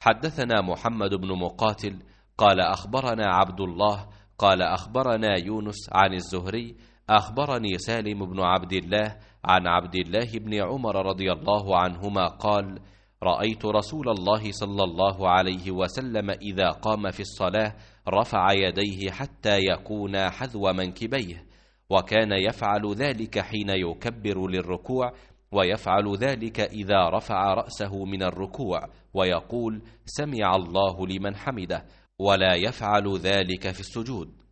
حدثنا محمد بن مقاتل قال أخبرنا عبد الله قال أخبرنا يونس عن الزهري أخبرني سالم بن عبد الله عن عبد الله بن عمر رضي الله عنهما قال: رأيت رسول الله صلى الله عليه وسلم إذا قام في الصلاة رفع يديه حتى يكون حذو منكبيه، وكان يفعل ذلك حين يكبر للركوع، ويفعل ذلك إذا رفع رأسه من الركوع ويقول: سمع الله لمن حمده، ولا يفعل ذلك في السجود.